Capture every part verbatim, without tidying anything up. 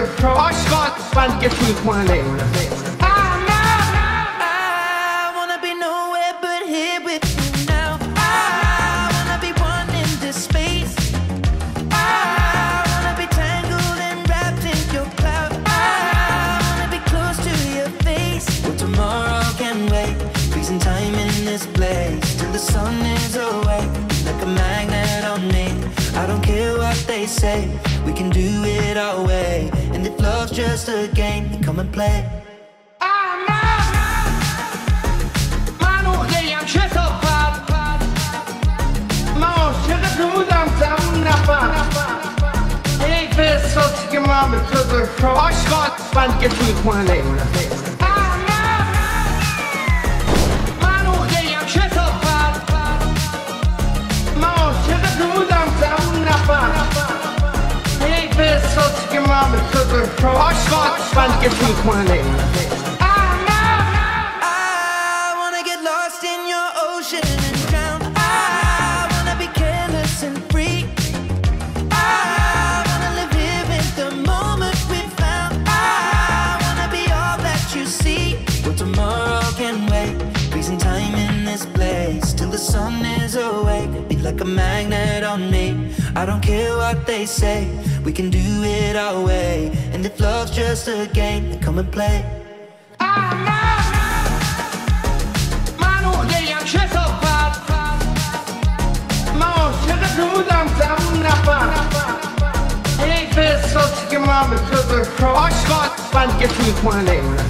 عاشقات من که توی خونه نمونه. Sun is away, like a magnet on me. I don't care what they say, we can do it our way. And if love's just a game, then come and play. منو خیلیم کثافت، من عاشقت بودم تموم نفر. حیف احساسی که من به تو داشتم، عاشقات من که توی خونه نمونه. عاشقات من که توی خونه نمونه. I wanna get lost in your ocean and drown. I wanna be careless and free. I wanna live here in the moment we found. I wanna be all that you see. Well, tomorrow can wait, freezing time in this place till the sun is awake. Be like a magnet on me. I don't care what they say, we can do it our way. And if love's just a game, then come and play. منو خیلیم کثافت، من عاشقت بودم تموم نفر. حیف احساسی که من به تو داشتم، عاشقات من که توی خونه نمونه.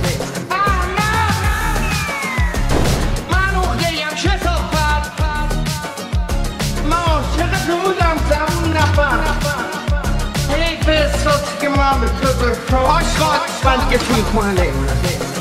منو خیلیم کثافت، من عاشقت بودم تموم نفر. حیف احساسی که من به تو داشتم، عاشقات من که توی خونه نمونه.